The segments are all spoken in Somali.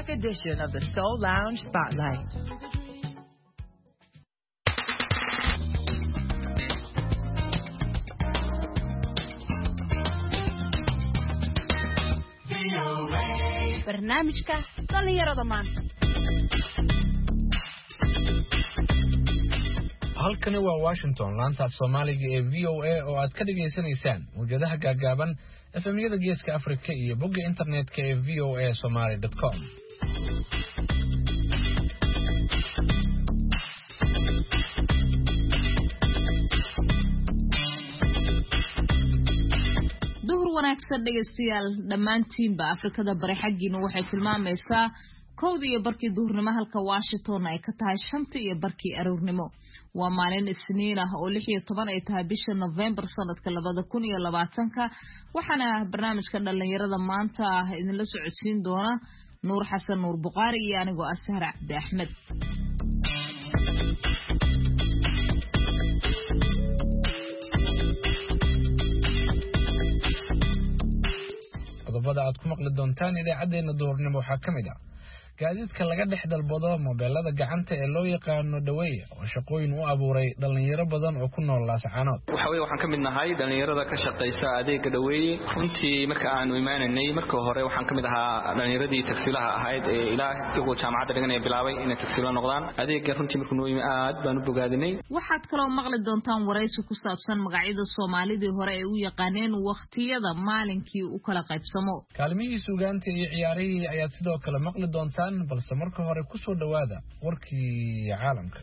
back edition of the Soul Lounge Spotlight. barnaamijka dhalinyarada maanta. halkani waa Washington, laanta Soomaaliga ee VOA oo aad ka dhageysanaysaan mowjadaha gaagaaban FM-yada Geeska Afrika iyo bogga internetka ee voasomali.com. wanaagsan dhageystayaal dhammaantiinba Afrikada bari xaqiina waxay tilmaamaysaa 1:00 duhurnimo halka Washington ay ka tahay 5:00 aroornimo. waa maalin Isniin ah oo 16 ay tahay bisha November sanadka 2020 waxaana barnaamijka dhalinyarada maanta idinla socodsiin doona Nuur Xasan Nuur Buqaari iyo anigoo Asahar Cabdi Axmed. qodobada aad ku maqli doontaan idaacadeena duhurnimo waxaa ka mid ah gaadiidka laga dhex dalbado mobeelada gacanta ee loo yaqaano dhaweeye oo shaqooyin u abuuray dhalinyaro badan oo ku nool Laascaanood. waxaan ka mid nahay dhalinyarada ka shaqeysa adeega dhaweeye. runtii marka aanu imaanay marka hore waxaan ka mid ahaa dhalinyaradii taksiilaha ahayd ee ilaa iyagu jaamacadda dhiganay bilaabay inay taksiilo noqdaan. adeega runtii markuu noo yimi aad baan u bogaadinay. waxaad kaloo maqli doontaan waraysi ku saabsan magacyada Soomaalidii hore ee u yaqaaneen waqtiyada maalinkii u kala qaybsamo. kaalmihii suugaanta iyo ciyaarihii ayaad sidoo kale maqli doontaan, balse marka hore ku soo dhawaada warkii caalamka.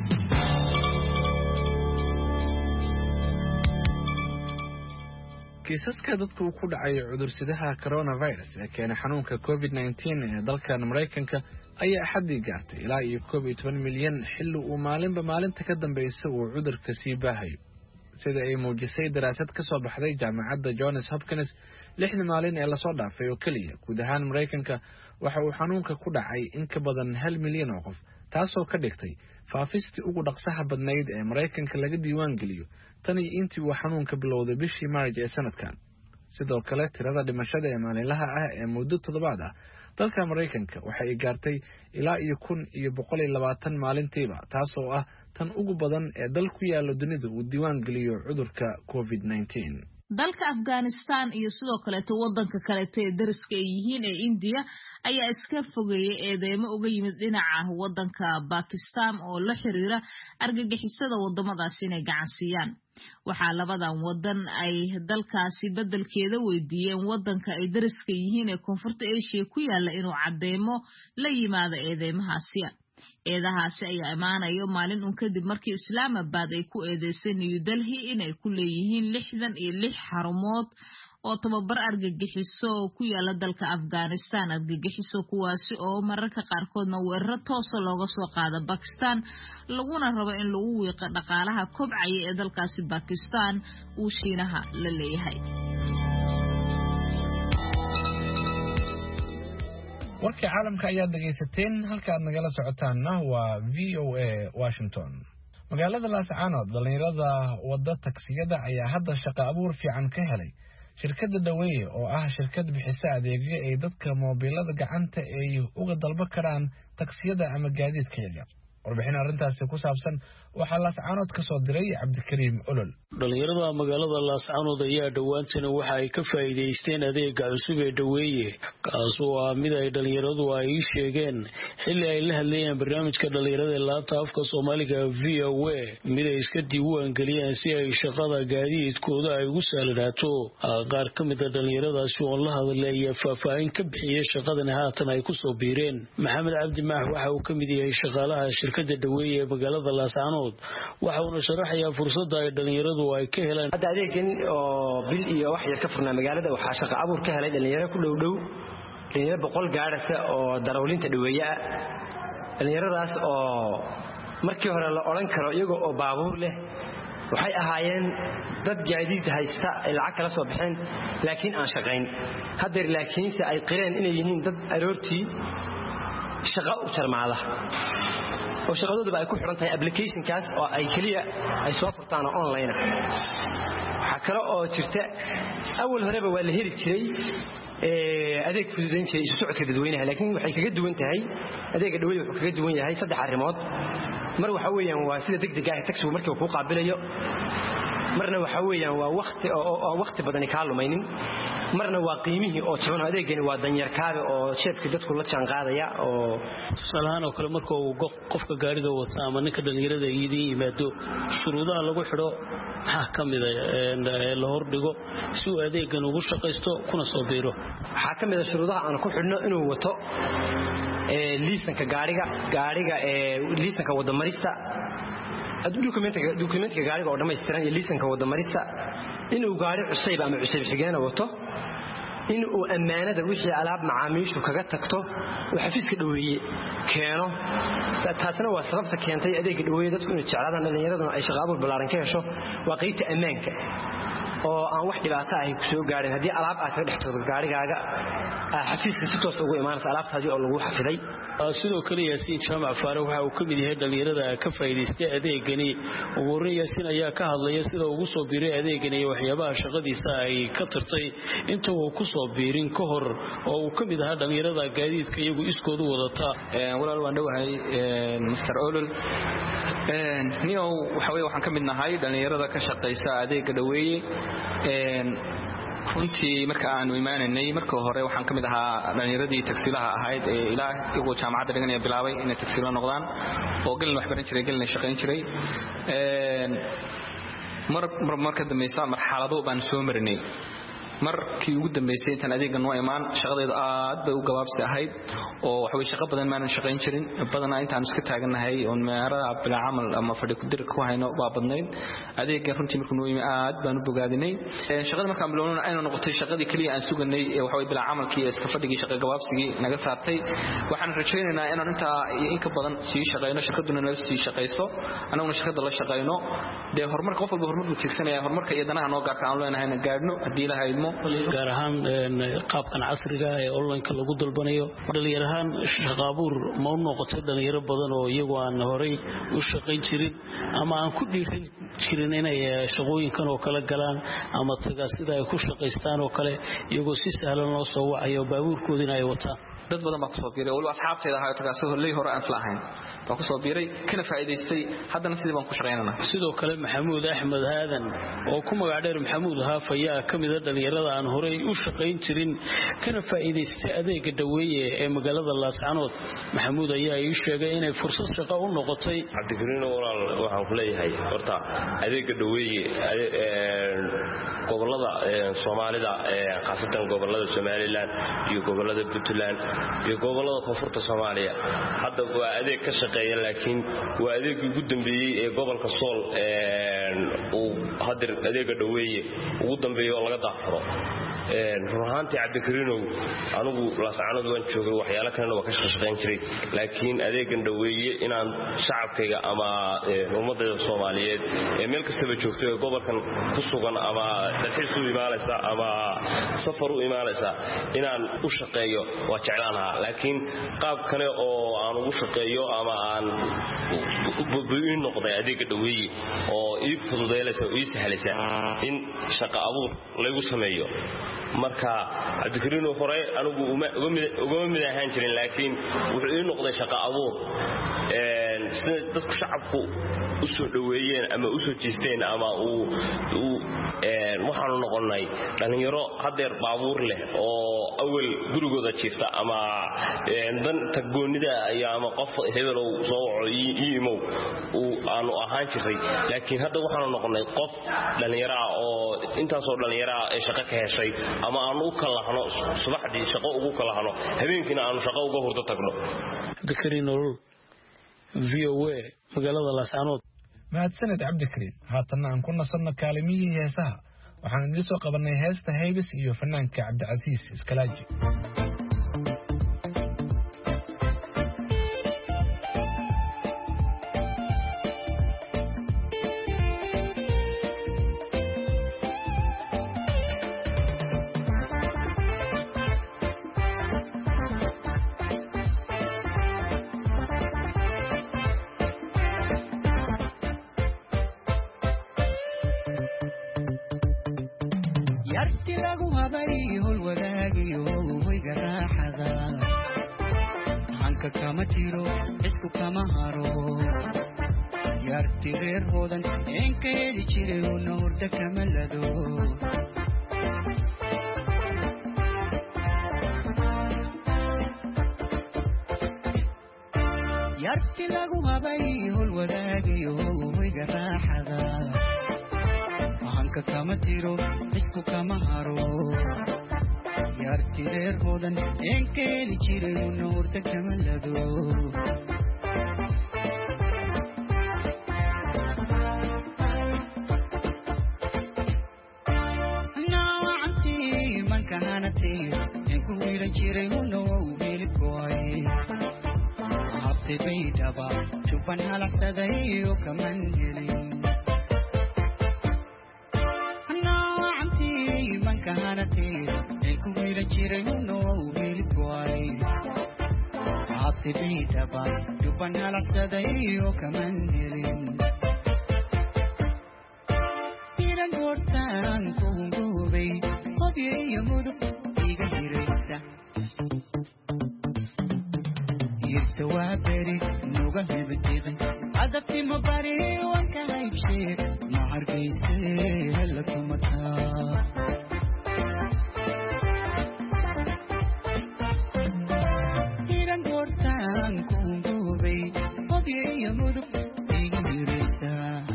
kiisaska dadku ku dhacay cudursidaha coronavirus ee keena xanuunka COVID-19 ee dalka Mareykanka ayaa xaddi gaartay ilaa 12 milyan xilli uu maalinta ka dambaysa uu cudurka sii baahayo. sida ay muujisay daraasad ka soo baxday jaamacadda Johns Hopkins 6 maalin ee la soo dhaafay oo kaliya guud ahaan Mareykanka waxa uu xanuunka ku dhacay in ka badan 1 milyan oo qof, taasoo ka dhigtay faafistii ugu dhaqsaha badnayd ee Mareykanka laga diiwaan geliyo tan iyo intii uu xanuunka bilowday bishii Maarch ee sanadkan. sidoo kale tirada dhimashada ee maalinlaha ah ee muddo 7 ah dalka Mareykanka waxa ay gaartay ilaa 1,120 maalintiiba, taasoo ah tan ugu badan ee dal ku yaala dunida uu diiwaan geliyo cudurka COVID-19. dalka Afghanistan iyo sidoo kale wadanka kale ee dariska ay yihiin ee India ayaa iska fogeeyay eedeymo uga yimid dhinaca wadanka Pakistan oo la xiriira argagixisada wadamadaas inay gacan siiyaan. waxaa labadan wadan ay dalkaasi bedelkeeda weydiiyeen wadanka ay dariska yihiin ee Koonfurta Asia ku yaala inuu cadeemo la yimaado eedeymahaasi. eedahaasi ayaa imaanayo maalin kadib markii Islamabad ay ku eedeysay New Delhi inay ku leeyihiin 66 xarumood oo tababar argagixiso ku yaala dalka Afghanistan. argagixiso kuwaasi oo mararka qaarkoodna weerar toos looga soo qaado Pakistan laguna rabo in lagu wiiqo dhaqaalaha kobcaya ee dalkaasi Pakistan uu Shiinaha la leeyahay. warkii caalamka ayaad dhageysateen, halka aad nagala socotaanna waa VOA Washington. magaalada Laascaanood dhalinyarada wada taksiyada ayaa hadda shaqo abuur fiican ka helay shirkadda dhaweeye oo ah shirkad bixisa adeegyo ay dadka mobilada gacanta ay uga dalba karaan taksiyada ama gaadiidka yaryar. warbixin arrintaasi ku saabsan waxaa Laascaanood ka soo diray Cabdikariim Olol. dhalinyarada magaalada Laascaanood ayaa dhawaantana waxa ay ka faa'iideysteen adeega cusub ee dhaweeye, kaas oo ah mid ay dhalinyaradu ay sheegeen xilli ay la hadlayeen barnaamijka dhalinyarada ee laanta afka Soomaaliga VOA mid ay iska diiwaan geliyeen si ay shaqada gaadiidkooda ay ugu sahlanaato. qaar ka mid ah dhalinyaradaasi oo la hadlay faahfaahin ka bixiyay shaqadan haatan ay ku soo biireen. Maxamed Cabdi Maax waxa uu ka mid yahay shaqaalaha shirkadda dhaweeye ee magaalada Laascaanood, waxa uu sharaxayaa fursadda ay dhalinyaradu ay ka helaan. hadda adeegan oo bil iyo wax yar ka furnaa magaalada waxaa shaqo abuur ka helay dhalinyaro ku dhow dhalinyaro 100 gaaraysa oo darawliinta dhaweeye ah. dhalinyaradaas oo markii hore la oran karo iyaga oo baabuur leh waxay ahaayeen dad gaadiid haysta ay lacag kala soo baxeen laakiin aan shaqayn. hadda laakiinse ay qireen inay yihiin dad aroortii shaqo u jarmaada oo shaqadooda ay ku xiran tahay application-kaas oo ay kaliya ay soo furtaan online. waxa kale oo jirta awal horeba waa la heli jiray adeeg fududayn jiray isu socodka dadweynaha laakiin waxay kaga duwan tahay adeega dhaweeye wuxuu kaga duwan yahay saddex arrimood mar waxa weeyaan waa sida degdeg ah taxigu markii uu ku qaabilayo marna waxa weeyaan waa waqti badan ka lumaynin marna waa qiimihii oo jaban adeegani waa danyar kaabe oo sheebka dadku la jaan qaadaya oo salahan oo kale markuu qofka gaariga wata ama ninka dhalinyarada idin yimaado shuruudaha lagu xidho waxa kamid ah la hordhigo si uu adeegan ugu shaqeysto kuna soo biiro waxa kamid ah shuruudaha aan ku xidhno inuu wato liisanka gaariga liisanka wadamarista dokumentiga gaariga oo dhammaystiran iyo liisanka wadamarista inuu gaari cusayb ama cusayb xigeena wato inuu ammaanada wixii alaab macaamiishu kaga tagto oo xafiiska dhaweeye keeno taasna waa sababta keentay adeega dhaweeye dadku inay jeclaadaan dhalinyaraduna ay shaqo abuur ballaaran ka hesho waa qaybta ammaanka oo aan wax dhibaato ah ku soo gaarin haddii alaab aad ka dhex tagto gaarigaaga xafiiska si toos ugu imaanaysa alaabtaadii oo lagu xafiday sidoo kale Yaasiin Jaamac Faarax waxa uu kamid yahay dhalinyarada ka faa'iideystay adeegani ugu horeyn Yaasiin ayaa ka hadlaya sida uu soo biiray adeegani iyo waxyaabaha shaqadiisa ay ka tartay inta uu ku soo biirin ka hor oo uu kamid ahaa dhalinyarada gaadiidka iyagu iskoodu wadata walaal waan dhawahay Mr. Olol niyo waxaan kamid nahay dhalinyarada ka shaqeysa adeega dhaweeye runtii marka aanu imaanay marka hore waxaan kamid ahaa dhalinyaradii taksiilaha ahayd ee ilaa iyagu jaamacadda dhiganaya bilaabay inay taksiilo noqdaan oo galin wax baran jiray galin shaqayn jiray marka dambaysa marxalado baan soo marinay markii ugu dambeysay intaan adeegan noo imaan shaqadeedu aad bay u gabaabsi ahayd oo waxa way shaqo badan maanan shaqayn jirin badanaa intaan iska taaganahay oo meerada bila amal ama fadhi ku dir ku hayno waa badnayd adeegan runtii markuu noo yimi aad baan u bogaadinay shaqada markaan bilownay aynu noqotay shaqadii kaliya aan suganay waxa way bila amalkii iska fadhigii shaqo gabaabsigii naga saartay waxaan rajaynaynaa inaan inta in ka badan sii shaqayno shirkaduna nala sii shaqayso anaguna shirkada la shaqayno horumarka qof walba horumarku tigsanaya horumarka iyo danaha noo gaarka aan leenahay gaadhno hadii la haymo gaar ahaan qaabkan casriga ee online-ka lagu dalbanayo dhalinyarahan shaqo abuur ma u noqotay dhalinyaro badan oo iyagu aan horey u shaqayn jirin ama aan ku dhiirin jirin inay shaqooyinkan oo kala galaan ama taga sida ay ku shaqaystaan oo kale iyagoo si sahlan loo soo wacayo baabuurkoodina ay wataan dad badan baa ku soo biiray waliba asxaabteeda ahaa tagaasoo horley hore aan isla ahayn baa ku soo biiray kana faa'iideystay haddana sidii baan ku shaqaynana sidoo kale Maxamuud Axmed Haadan oo ku magac dheer Maxamuud Haaf ayaa kamid ah dhalinyarada aan horey u shaqayn jirin kana faa'iideystay adeega dhaweeye ee magaalada Laascaanood Maxamuud ayaa ii sheegay inay fursad shaqo u noqotay Cabdikariin walaal waxaan ku leeyahay horta adeega dhaweeye gobolada Soomaalida qaasatan gobolada Somaliland iyo gobolada Puntland iyo gobolada koonfurta Soomaaliya hadda waa adeeg ka shaqeeya laakiin waa adeeg ugu dambeeyay ee gobolka Sool uu hadir adeega dhaweeye ugu dambeeyo laga daafuro ruuxaantii Cabdikariinow anigu Laascaanood waan joogay waxyaalo kale oo ka shaqeyn jiray laakiin adeegan dhaweeye inaan shacabkayga ama ummadda Soomaaliyeed ee meel kasta joogto ee gobolkan ku sugan ama dalxiis u imaanaysa ama safar u imaanaysa inaan u shaqeeyo waa jeclaanaha laakiin qaab kale oo aan ugu shaqeeyo ama aan u noqday adeega dhaweeye oo ii fududeynaysa oo ii sahlaysa in shaqo abuur lagu sameeyo marka Cabdikariino hore anigu uga mid ahaan jirin laakiin wuxuu ii noqday shaqo abuur sida dadku shacabku u soo dhaweeyeen ama u soo jeesteen ama waxaanu noqonay dhalinyaro hadeer baabuur leh oo awal gurigooda jiifta ama dan tagoonida ayaa ama qof hebel oo soo waco imo aanu ahaan jiray laakiin hadda waxaanu noqonay qof dhalinyaro oo intaas oo dhalinyaro ee shaqo ka heshay ama aanu u kala hano subaxdii shaqo ugu kala hano habeenkina aanu shaqo uga hurdo tagno Cabdikariin VOA magaalada Laascaanood mahadsanid Cabdikariin haatan aan ku nasanno kaalimihii heesaha waxaan idin soo qabanay heesta Haybis iyo fanaanka Cabdicasiis Iskalaaji yarti lagu habay hol wadaagiyo hoyga raaxada hanka kama tiro isku kama haro yarti reer hoodan enka heli jiray una hurda kama lado yarti lagu habay hol wadaagiyo hoyga raaxada hanka kama tiro isku kama haro yarti reer hoodan enka heli jiray una hurda kama lado kahanati enku wiilan jiray una wiilib gooy habtay baydhaba juban halaxsaday oo kaman helin noocanti man kahanati enku wiilan jiray una wiilib gooy habtay baydhaba juban halaxsaday oo kaman helin tiran goortaan kuungubay hobiyo mudug iga hiraysa yirta waa beri nuga hebadiqin adabti ma bari wanka haybshee ma hargayse hela tumataa tiran goortaan kuungubay hobiyo mudug iga hiraysa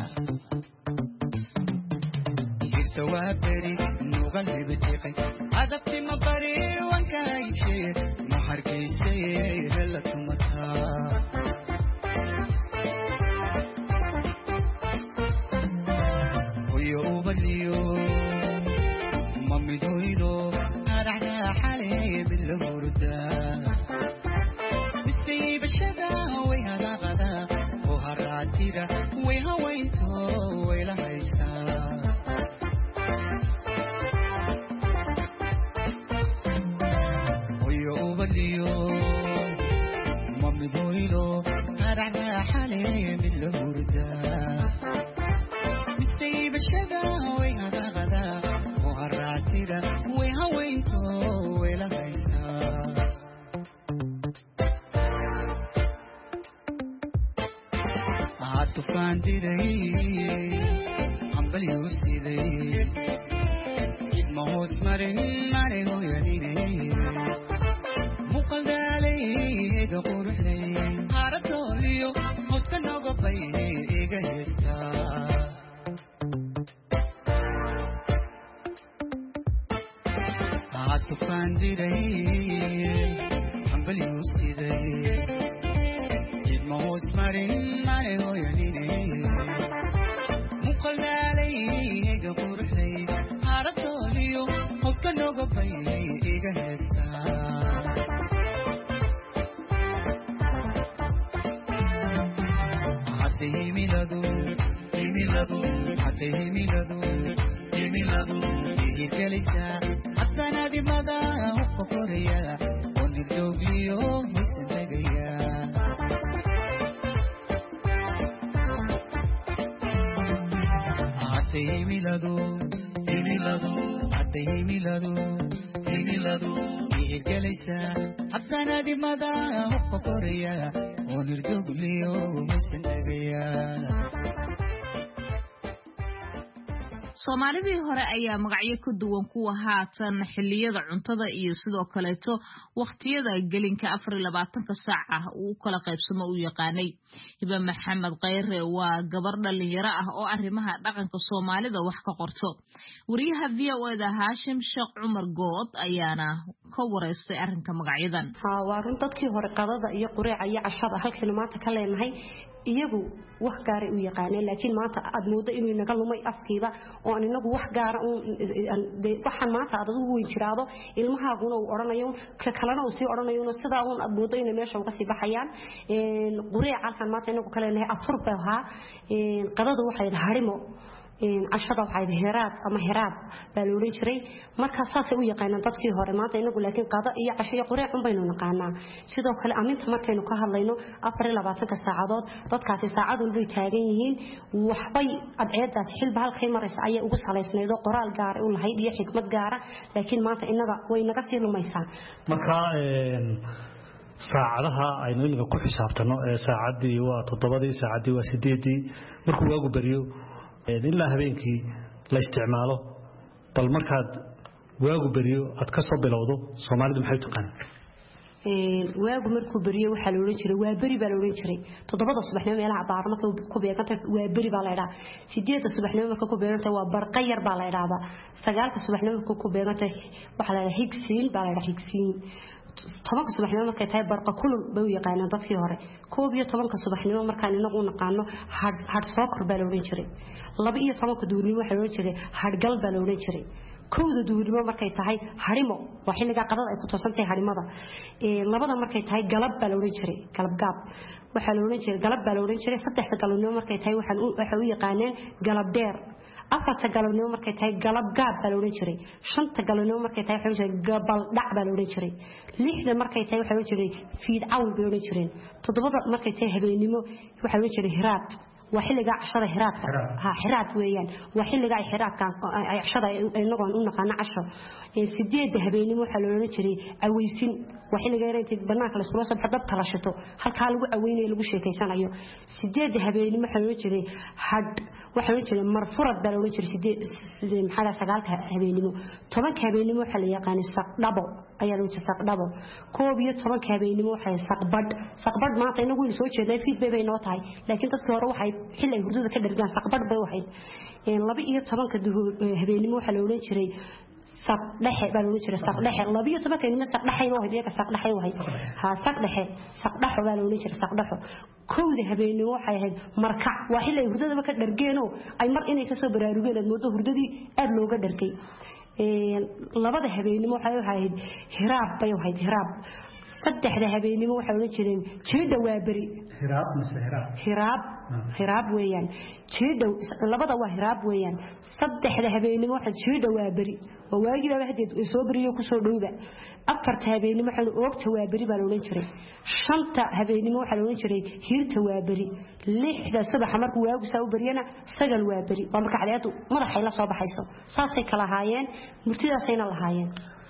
yirta waa beri hebadiqin adabti ma bari wanka haybshee ma hargayse hela tumataa hoyo ubaliyo ma midhoydo araxraaxale mid la hurda misaybashada way hadaaqada oo haraatida way hawaynto way la haysaa mamidhoylo araxraaxale mid la hurda misaybashada way hadaaqada oo haraatida way hawaynto way la haysaa tufaan diray hambalyuu siday idma hoos marin mare hooyanine muqaldaaleyga quruxday haradooliyo hoska noga bayne iga heestaa tufaan diray hambalyuu siday idma hoos marin mare hooyanine muqaldaaleyga quruxday haradooliyo hoska noga bayne iga heestaa himiladu ihirgelisa hasanadimada hubka koraya oo nirdoogliyo hoysan tegaya himiladu ihirgelisa hasanadimada hubka koraya oo nirdoogliyo hoysan tegaya Soomaalidii hore ayaa magacyo ka duwan kuwa haatan xilliyada cuntada iyo sidoo kaleeto waqtiyada gelinka 24 saac ah uu kala qaybsamo u yaqaanay Hiba Maxamed Qayre waa gabar dhalinyaro ah oo arrimaha dhaqanka Soomaalida wax ka qorto wariyaha VOA-da Hashim Sheekh Cumar Good ayaana ka wareystay arrinka magacyadan waa run dadkii hore qadada iyo quraaca iyo cashada halkii maanta ka leenahay iyagu wax gaar ah u yaqaaneen laakiin maanta aad moodo inuu naga lumay afkiiba oo inagu wax gaar ah waxaan maanta aad ugu weyn jiraado ilmahaaguna uu oranayo ka kalena uu sii oranayo sida uu aad moodo inay meesha uga sii baxayaan quraaca halkan maanta inagu ka leenahay afur baa qadadu waxay harimo cashada waxay heraad ama heraab baa loo jiray marka saasay u yaqaanaan dadkii hore maanta inagu laakiin qada iyo casho iyo quraac baynu naqaanaa sidoo kale aminta markaynu ka hadlayno 24 saacadood dadkaasi saacad walba taagan yihiin waxbay adceedaas xilba halkay maraysa ayay ugu salaysnaydo qoraal gaar ah u lahayd iyo xikmad gaar ah laakiin maanta inaga way naga sii lumaysaa marka saacadaha aynu inaga ku xisaabtano saacadii waa 7 saacadii waa 8 markuu waagu bariyo ilaa habeenkii la isticmaalo bal markaad waagu bariyo aad ka soo bilowdo Soomaalidu maxay taqaan waagu markuu bariyo waxa la oran jiray waa bari baa la oran jiray 7 subaxnimo meelaha baar marka ku beeganta waa bari baa la yiraahdaa 8 subaxnimo marka ku beeganta waa barqayar baa la yiraahdaa 9 subaxnimo marka ku beeganta waxa la yiraahdaa higsiin baa la yiraahdaa higsiin 10 subaxnimo markay tahay barqa kulul bay u yaqaanaan dadkii hore 11 subaxnimo markaan inagu u naqaano hard soccer baa la oran jiray 12 duurnimo waxa la oran jiray hardgal baa la oran jiray kowda duurnimo markay tahay harimo waa xilliga qadada ay ku toosantahay harimada labada markay tahay galab baa la oran jiray galab gaab waxa la oran jiray galab baa la oran jiray saddexda galabnimo markay tahay waxa u yaqaaneen galab dheer afarta galabnimo markay tahay galab gaab baa la oran jiray shanta galabnimo markay tahay waxa gabal dhac baa la oran jiray lixda markay tahay waxa la oran jiray fiid cawl baa la oran jiray toddobada markay tahay habeenimo waxa la oran jiray hiraad وحلقة عشرة هرات هرات ويان وحلقة هرات كان عشرة نقول نقول عشرة سديد ذهبيني محلولين شري أويسين وحلقة يريد بناك الأسبوع صبح ضبط كلاشته هل كانوا أوين يلقوا شيء كيسان أيوه سديد ذهبيني محلولين شري حد وحلولين شري مرفورة بلولين شري سديد زي محل سقالك هبيني طبعا هبيني محل يقان السقدبو أيالو السقدبو كوبية طبعا هبيني محل سقبرد ما تعينه يقول سوتش ده في بين نوتاي لكن تذكروا واحد xilay hurdada ka dhargaan saqbad bay waxay 12 habeenimo waxa la oran jiray saq dhaxe baa la oran jiray saq dhaxe 12 inima saq dhaxay oo hadiya saq dhaxay waxay ha saq dhaxe saq dhaxo baa la oran jiray saq dhaxo kowda habeenimo waxay ahayd markac waa xilay hurdada ka dhargeeno ay mar inay ka soo baraarugeen aad moodo hurdadii aad looga dhargay labada habeenimo waxay ahayd hiraab bay ahayd hiraab saddexda habeenimo waxa la jireen jeeda waa bari hiraab weeyaan jeeda labada waa hiraab weeyaan saddexda habeenimo waxa jeeda waa bari oo waagiba hadii soo bariyo ku soo dhowda afarta habeenimo waxa oogta waa bari baa la oran jiray shanta habeenimo waxa la oran jiray hiirta waa bari lixda subax markuu waagu soo bariyana sagal waa bari waa marka xadeedu madaxay la soo baxayso saasay kala haayeen murtidaasayna lahaayeen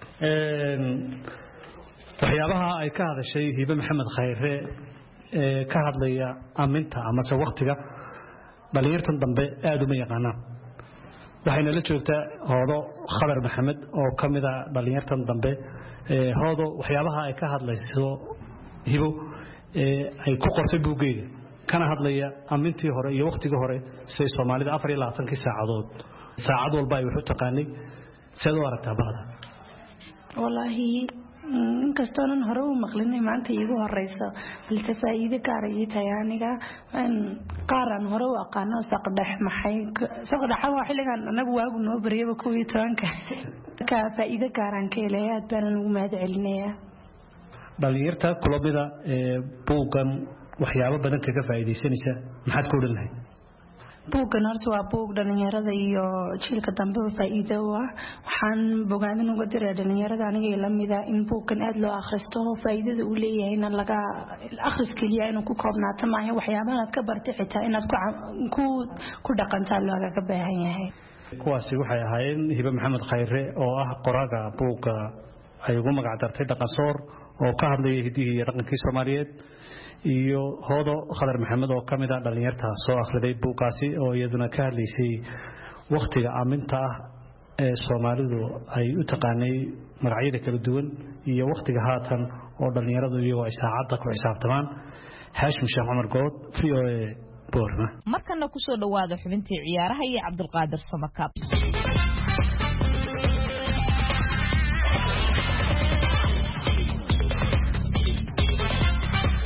waxyaabaha ay ka hadashay Hiba Maxamed Khayre ka hadlaya aminta ama waqtiga dhalinyartan dambe aad uma yaqaanaan waxayna la joogtaa hoodo Khabar Maxamed oo kamida dhalinyartan dambe hoodo waxyaabaha ay ka hadlayso Hibo ay ku qortay buugeeda kana hadlaya amintii hore iyo waqtiga hore say Soomaalida 24 saacadood saacad walba ay wuxuu taqaanay sidoo aragtaa baada wallahi inkastoonan hore u maqlinay maanta iigu horeyso balse faa'iido gaar ah tahay aniga qaaran hore u aqaano saqdhax maxay saqdhaxa waa xilligan anagu waagu noo bariyaba 12 ka faa'iido gaar ah ka leeyahay aad baan ugu mahad celinayaa dhalinyarta kulabida buugan waxyaabo badan kaga faa'iideysanaysa maxaad ku oran lahayd buugan horta waa buug dhalinyarada iyo jiilka dambe faa'iido u ah waxaan bogaadin uga diray dhalinyarada aniga la mida in buugan aad loo akhristo faa'iidada uu leeyahay in laga akhris kaliya inuu ku koobnaato maaha waxyaabaha aad ka bartay xitaa inaad ku dhaqantaa looga baahan yahay kuwaasi waxay ahaayeen Hiba Maxamed Khayre oo ah qoraaga buuga ay ugu magac dartay dhaqan soor oo ka hadlaya hidihi iyo dhaqankii Soomaaliyeed iyo hoodo Khabar Maxamed oo kamida dhalinyarta soo akhriday buugaasi oo iyaduna ka hadlaysay waqtiga aaminta ah ee Soomaalidu ay u taqaanay magacyada kala duwan iyo waqtiga haatan oo dhalinyaradu iyagoo ay saacada ku xisaabtamaan Haashim Sheekh Umar Good VOA Boorma markana ku soo dhawaada xubintii ciyaaraha iyo Cabdulqaadir Samakaab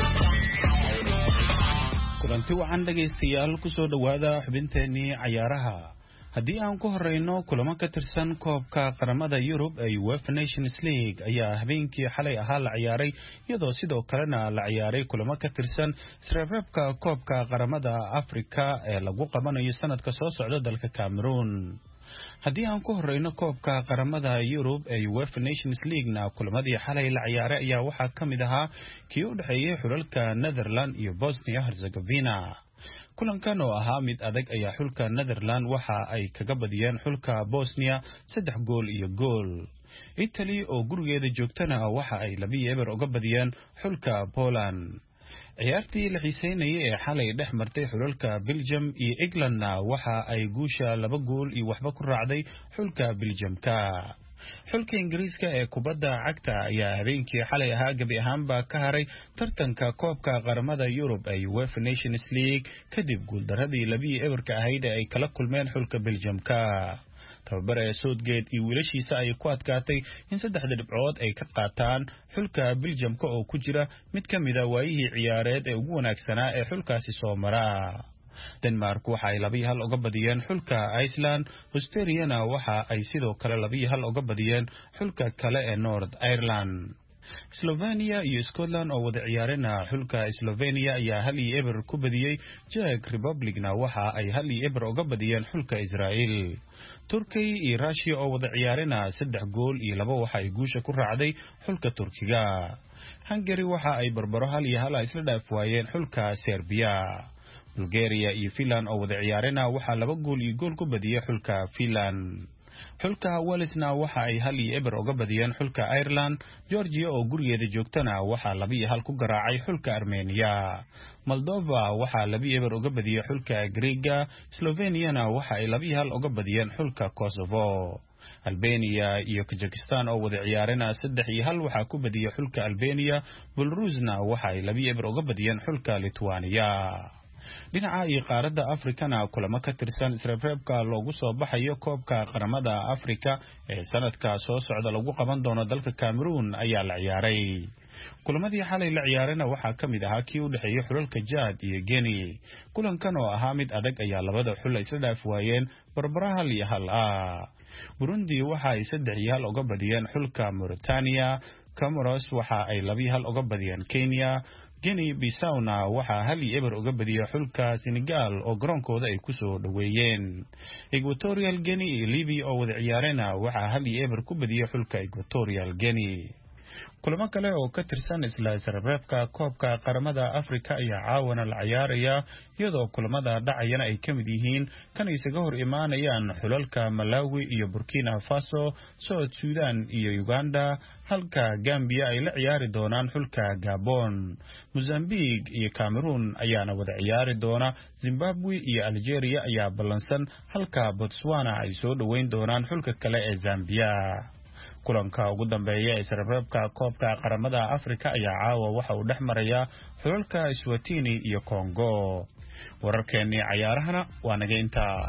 kulanti waxaan dhageystayaal ku soo dhawaada xubinteennii ciyaaraha haddii aan ku horeyno kulamo ka tirsan koobka qaramada Yurub ee UEFA Nations League ayaa habeenkii xalay ahaa la ciyaaray iyadoo sidoo kalena la ciyaaray kulamo ka tirsan isreebreebka koobka qaramada Afrika ee lagu qabanayo sanadka soo socda dalka Cameroon. haddii aan ku horeyno koobka qaramada Yurub ee UEFA Nations League-na kulamadii xalay la ciyaaray ayaa waxaa ka mid ahaa kii u dhaxeeyay xulalka Netherland iyo Bosnia-Herzegovina. kulankan oo ahaa mid adag ayaa xulka Netherland waxa ay kaga badiyeen xulka Bosnia 3 gool iyo gool. Italy oo gurigeeda joogtana waxa ay 2-0 uga badiyeen xulka Poland. ciyaartii la xiiseynayay ee xalay dhex martay xulalka Belgium iyo Englandna waxa ay guusha 2 gool iyo waxba ku raacday xulka Belgiumka. xulka Ingiriiska ee kubadda cagta ayaa habeenkii xalay ahaa gabi ahaanba ka haray tartanka koobka qaramada Yurub ee UEFA Nations League kadib guuldaradii 2-0 ahayd ee ay kala kulmeen xulka Belgiumka. tababare Southgate iyo wiilashiisa ay ku adkaatay in 3 dhibcood ay ka qaataan xulka Belgiumka oo ku jira mid ka mid ah waayihii ciyaareed ee ugu wanaagsanaa ee xulkaasi soo mara. Denmark waxa ay 2-1 uga badiyeen xulka Iceland. Australia waxa ay sidoo kale 2-1 uga badiyeen xulka kale ee North Ireland. Slovenia iyo Scotland oo wada ciyaarena xulka Slovenia ayaa 1-0 ku badiyay. Czech Republicna waxa ay 1-0 uga badiyeen xulka Israel. Turkey iyo Russia oo wada ciyaarena 3 gool iyo 2 waxa ay guusha ku raacday xulka Turkiga. Hungary waxa ay barbaro 1-1 isla dhaaf waayeen xulka Serbia. Bulgaria iyo Finland oo wada ciyaarena waxa 2 gool iyo gool ku badiyay xulka Finland. xulka Walesna waxa ay 1-0 uga badiyeen xulka Ireland. Georgia oo gurigeeda joogtana waxa 2-1 ku garaacay xulka Armenia. Moldova waxa 2-0 uga badiyay xulka Greece. Slovenia waxa ay 2-1 uga badiyeen xulka Kosovo. Albania iyo Kazakhstan oo wada ciyaarena 3-1 waxa ku badiyay xulka Albania. Belarusna waxa ay 2-0 uga badiyeen xulka Lithuania. dhinaca iyo qaaradda Afrikana kulamo ka tirsan isreebreebka loogu soo baxayo koobka qaramada Afrika ee sanadka soo socda lagu qaban doono dalka Cameroon ayaa la ciyaaray. kulamadii xalay la ciyaarayna waxaa ka mid ahaa kii u dhaxeeyay xulalka Chad iyo Guinea. kulankan oo ahaa mid adag ayaa labada xul isla dhaaf waayeen barbara 1-1. Burundi waxa ay 3-1 uga badiyeen xulka Mauritania. Comoros waxa ay 2-1 uga badiyeen Kenya. Guinea-Bissau-na waxa 1-0 uga badiyay xulka Senegal oo garoonkooda ay ku soo dhaweeyeen. Equatorial Guinea iyo Libya oo wada ciyaarena waxa 1-0 ku badiyay xulka Equatorial Guinea. kulamo kale oo ka tirsan isla isreebreebka koobka qaramada Afrika ayaa caawana la ciyaaraya iyadoo kulamada dhacayana ay ka mid yihiin kan isaga hor imaanayaan xulalka Malawi iyo Burkina Faso, South Sudan iyo Uganda, halka Gambia ay la ciyaari doonaan xulka Gabon. Mozambique iyo Cameroon ayaana wada ciyaari doona. Zimbabwe iyo Algeria ayaa ballansan, halka Botswana ay soo dhaweyn doonaan xulka kale ee Zambia. kulanka ugu dambeeya ee isreebreebka koobka qaramada Afrika ayaa caawa waxa uu dhex maraya xulalka Eswatini iyo Congo. wararkeennii ciyaarahana waa naga intaa.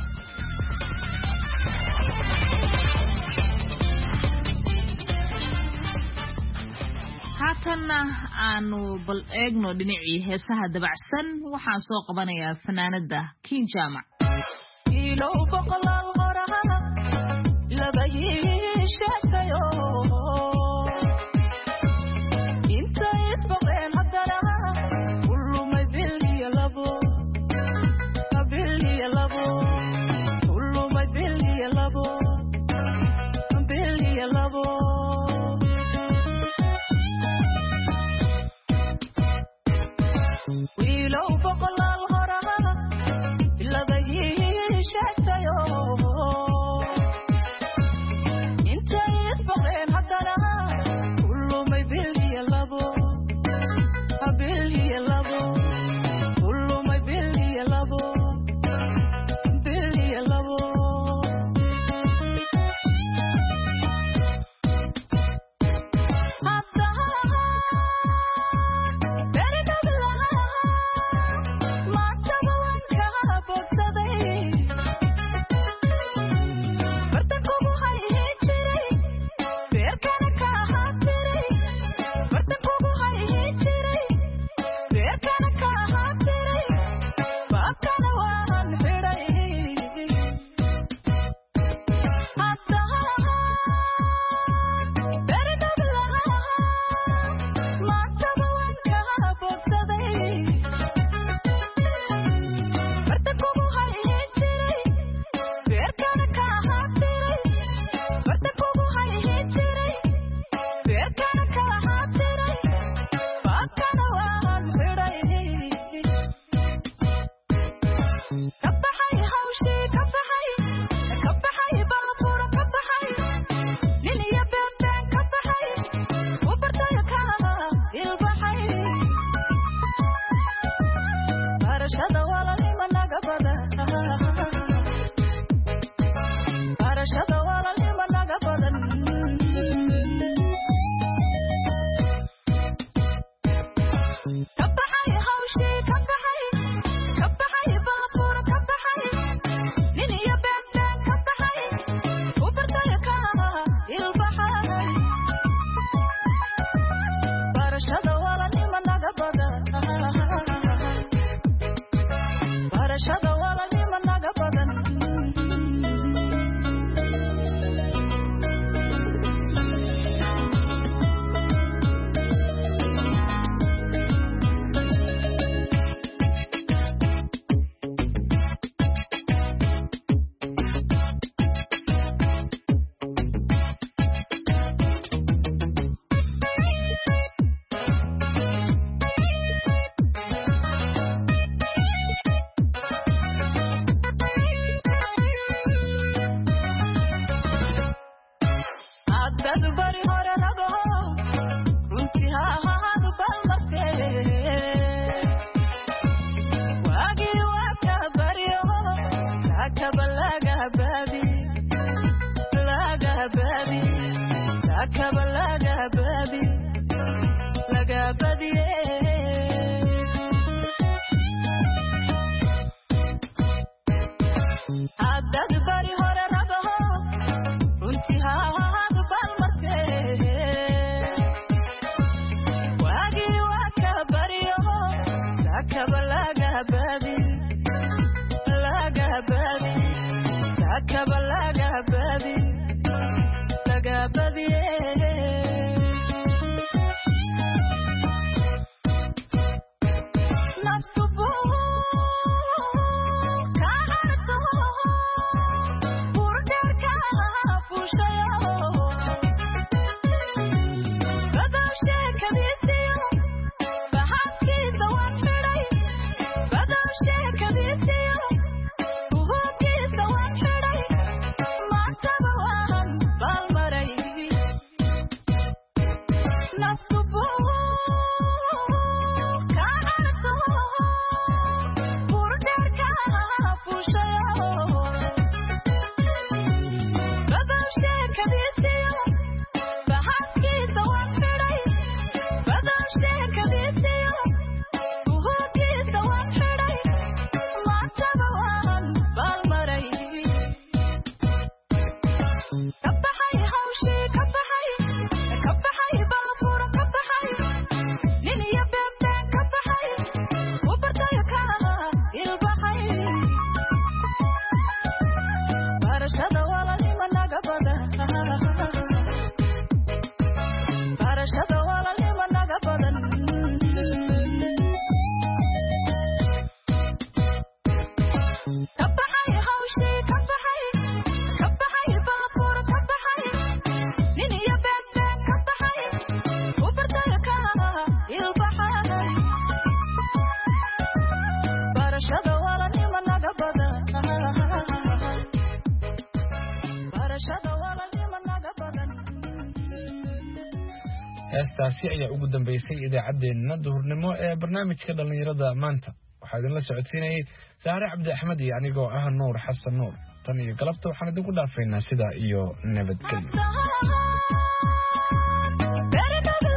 haatanna aanu bal eegno dhinacii heesaha dabacsan waxaan soo qabanayaa fanaanada King Jamac. heestaasi ayaa ugu dambeysay idaacaddeenna duhurnimo ee barnaamijka dhallinyarada maanta waxaa idinla socodsiinayay Saare Cabdi Axmed iyo anigoo ah Nuur Xasan Nuur tan iyo galabta waxaan idinku dhaafaynaa sida iyo nabadgelyo